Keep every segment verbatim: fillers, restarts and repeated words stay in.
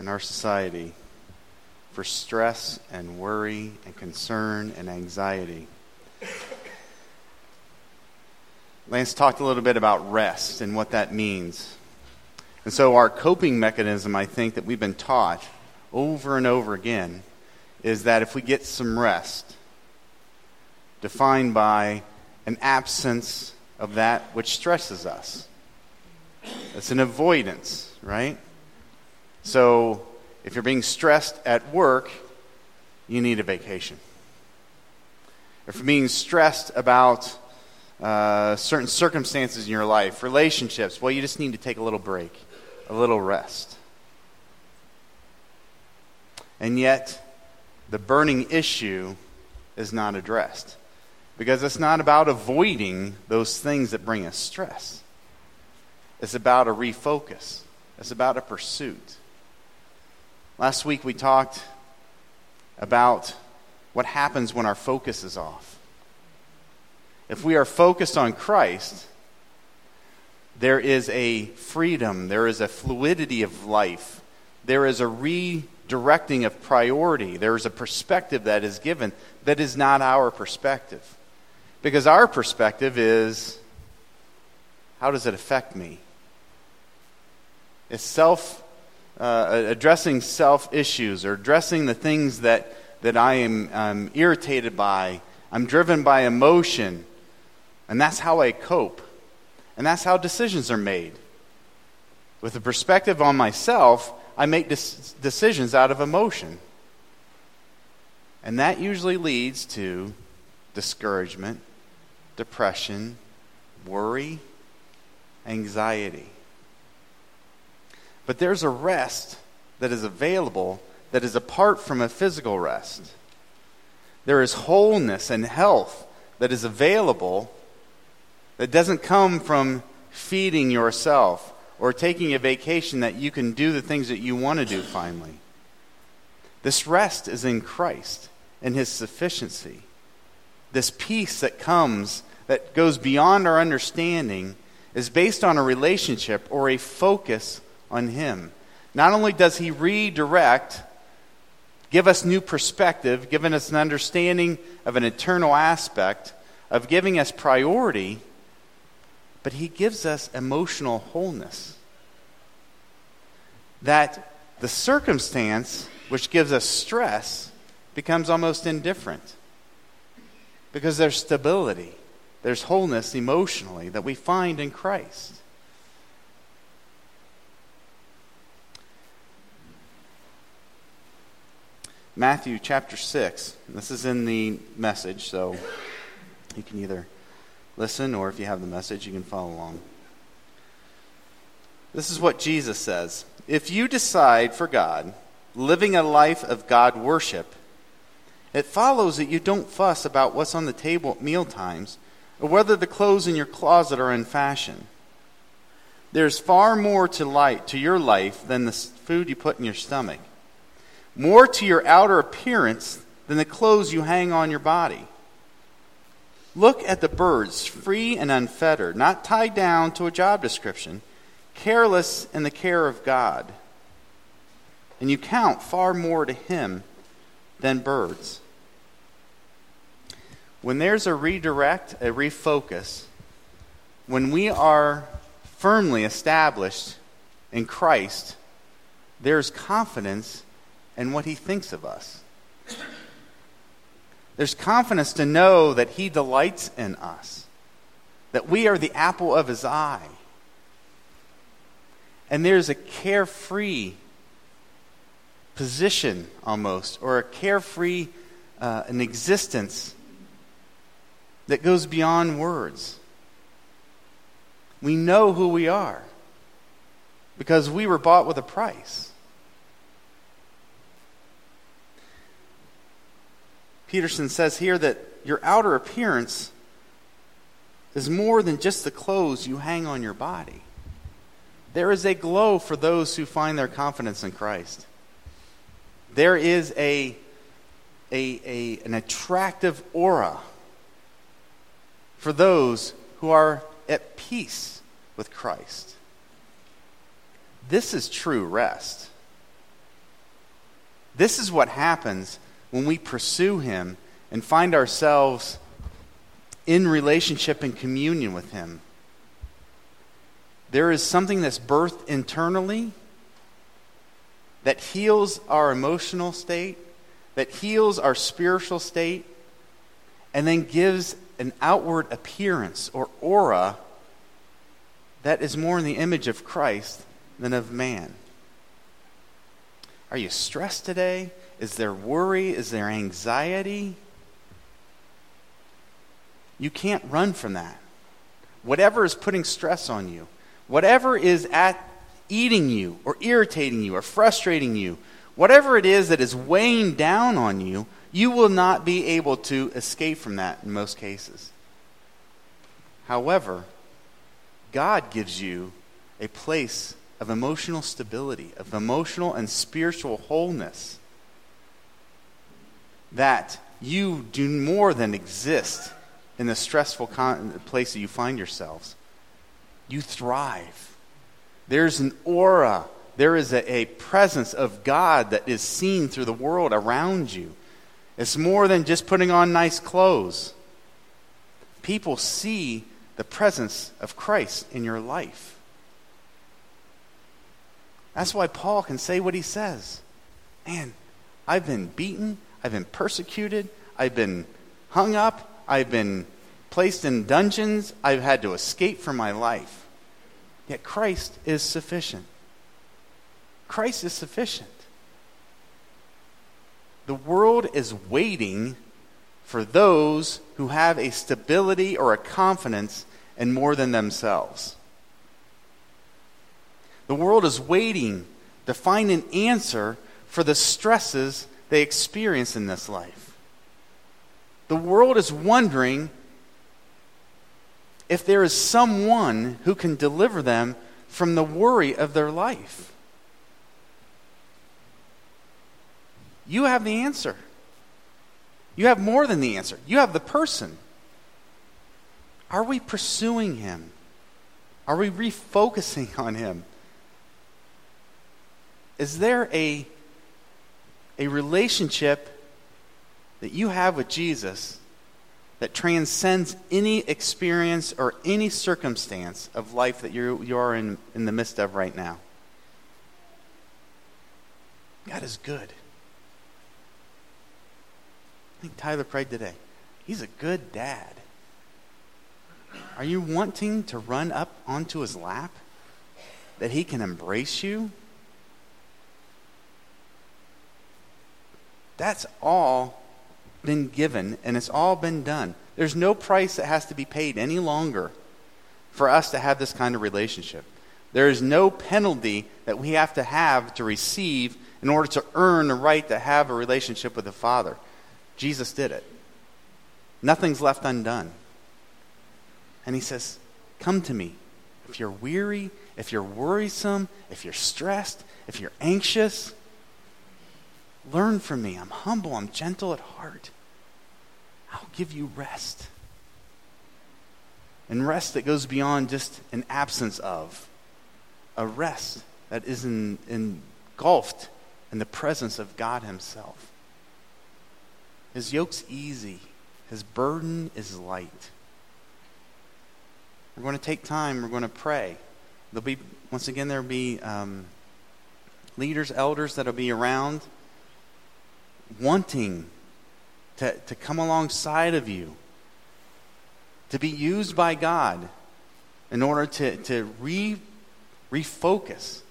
in our society for stress and worry and concern and anxiety. Lance talked a little bit about rest and what that means. And so our coping mechanism, I think, that we've been taught over and over again is that if we get some rest, defined by an absence of that which stresses us. It's an avoidance, right? So if you're being stressed at work, you need a vacation. If you're being stressed about uh, certain circumstances in your life, relationships, well, you just need to take a little break, a little rest. And yet, the burning issue is not addressed. Because it's not about avoiding those things that bring us stress. It's about a refocus. It's about a pursuit. Last week we talked about what happens when our focus is off. If we are focused on Christ, there is a freedom, there is a fluidity of life, there is a redirecting of priority, there is a perspective that is given that is not our perspective. Because our perspective is, how does it affect me? It's self, uh, addressing self-issues or addressing the things that, that I am um, irritated by. I'm driven by emotion. And that's how I cope. And that's how decisions are made. With a perspective on myself, I make des- decisions out of emotion. And that usually leads to discouragement, depression, worry, anxiety. But there's a rest that is available that is apart from a physical rest. There is wholeness and health that is available that doesn't come from feeding yourself or taking a vacation that you can do the things that you want to do finally. This rest is in Christ and His sufficiency. This peace that comes, that goes beyond our understanding, is based on a relationship or a focus on Him. Not only does He redirect, give us new perspective, giving us an understanding of an eternal aspect, of giving us priority, but He gives us emotional wholeness. That the circumstance which gives us stress becomes almost indifferent. Because there's stability, there's wholeness emotionally that we find in Christ. Matthew chapter six. This is in the Message, so you can either listen or if you have the Message, you can follow along. This is what Jesus says. If you decide for God, living a life of God worship, it follows that you don't fuss about what's on the table at meal times or whether the clothes in your closet are in fashion. There's far more to light to your life than the food you put in your stomach. More to your outer appearance than the clothes you hang on your body. Look at the birds, free and unfettered, not tied down to a job description, careless in the care of God. And you count far more to Him than birds. When there's a redirect, a refocus, when we are firmly established in Christ, there's confidence in what He thinks of us. There's confidence to know that He delights in us, that we are the apple of His eye. And there's a carefree position almost, or a carefree uh, an existence that goes beyond words. We know who we are because we were bought with a price. Peterson says here that your outer appearance is more than just the clothes you hang on your body. There is a glow for those who find their confidence in Christ. There is a, a, a an attractive aura for those who are at peace with Christ. This is true rest. This is what happens when we pursue him and find ourselves in relationship and communion with him. There is something that's birthed internally that heals our emotional state, that heals our spiritual state, and then gives an outward appearance or aura that is more in the image of Christ than of man. Are you stressed today? Is there worry? Is there anxiety? You can't run from that. Whatever is putting stress on you, whatever is at eating you or irritating you or frustrating you, whatever it is that is weighing down on you, you will not be able to escape from that in most cases. However, God gives you a place of emotional stability, of emotional and spiritual wholeness, that you do more than exist in the stressful con- place that you find yourselves. You thrive. There's an aura. There is a, a presence of God that is seen through the world around you. It's more than just putting on nice clothes. People see the presence of Christ in your life. That's why Paul can say what he says. Man, I've been beaten. I've been persecuted. I've been hung up. I've been placed in dungeons. I've had to escape from my life. Yet Christ is sufficient. Christ is sufficient. The world is waiting for those who have a stability or a confidence in more than themselves. The world is waiting to find an answer for the stresses they experience in this life. The world is wondering if there is someone who can deliver them from the worry of their life. You have the answer. You have more than the answer. You have the person. Are we pursuing him? Are we refocusing on him? Is there a, a relationship that you have with Jesus that transcends any experience or any circumstance of life that you you are in, in the midst of right now? God is good. I think Tyler prayed today. He's a good dad. Are you wanting to run up onto his lap? That he can embrace you? That's all been given, and it's all been done. There's no price that has to be paid any longer for us to have this kind of relationship. There is no penalty that we have to have to receive in order to earn the right to have a relationship with the Father. Jesus did it. Nothing's left undone. And he says, come to me. If you're weary, if you're worrisome, if you're stressed, if you're anxious, learn from me. I'm humble. I'm gentle at heart. I'll give you rest. And rest that goes beyond just an absence of. A rest that is in, engulfed in the presence of God himself. His yoke's easy. His burden is light. We're going to take time. We're going to pray. There'll be, once again, there'll be um, leaders, elders that'll be around, wanting to, to come alongside of you, to be used by God in order to, to re, refocus.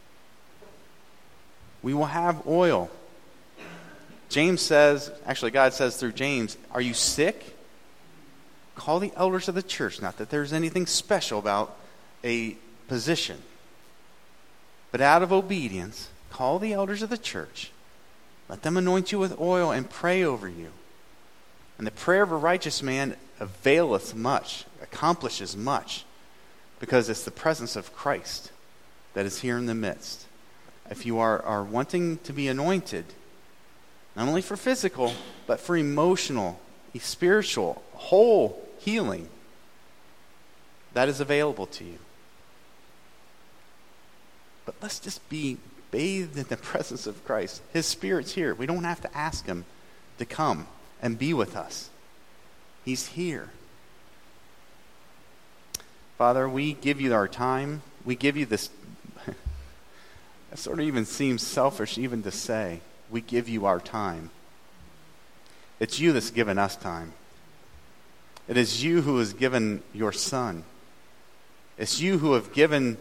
We will have oil. James says, actually God says through James, are you sick? Call the elders of the church. Not that there's anything special about a position, but out of obedience, call the elders of the church. Let them anoint you with oil and pray over you. And the prayer of a righteous man availeth much, accomplishes much, because it's the presence of Christ that is here in the midst. If you are, are wanting to be anointed, not only for physical, but for emotional, spiritual, whole healing, that is available to you. But let's just be bathed in the presence of Christ. His Spirit's here. We don't have to ask him to come and be with us. He's here. Father, we give you our time. We give you this. It sort of even seems selfish even to say. We give you our time. It's you that's given us time. It is you who has given your Son. It's you who have given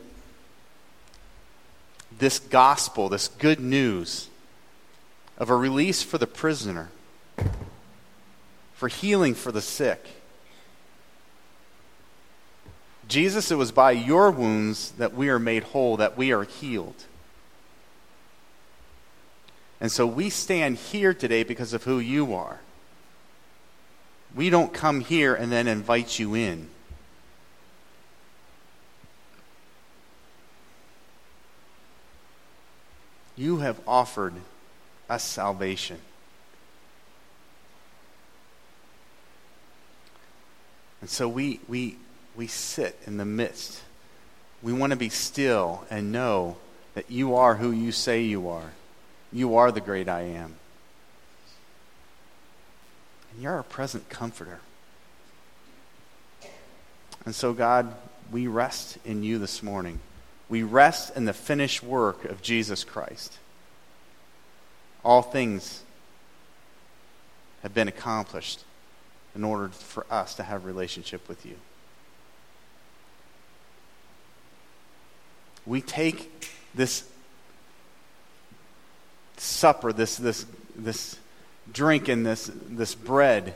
this gospel, this good news of a release for the prisoner, for healing for the sick. Jesus, it was by your wounds that we are made whole, that we are healed. And so we stand here today because of who you are. We don't come here and then invite you in. You have offered us salvation. And so we we we sit in the midst. We want to be still and know that you are who you say you are. You are the great I am. And you're our present comforter. And so, God, we rest in you this morning. We rest in the finished work of Jesus Christ. All things have been accomplished in order for us to have a relationship with you. We take this supper, this this this drink and this this bread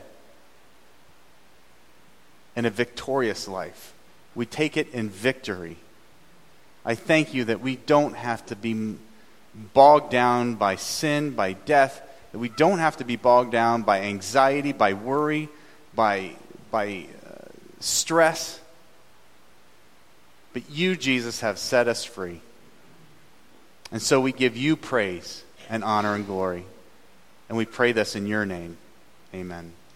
in a victorious life. We take it in victory. I thank you that we don't have to be bogged down by sin, by death, that we don't have to be bogged down by anxiety, by worry, by by uh, stress. But you, Jesus, have set us free. And so we give you praise and honor and glory. And we pray this in your name. Amen.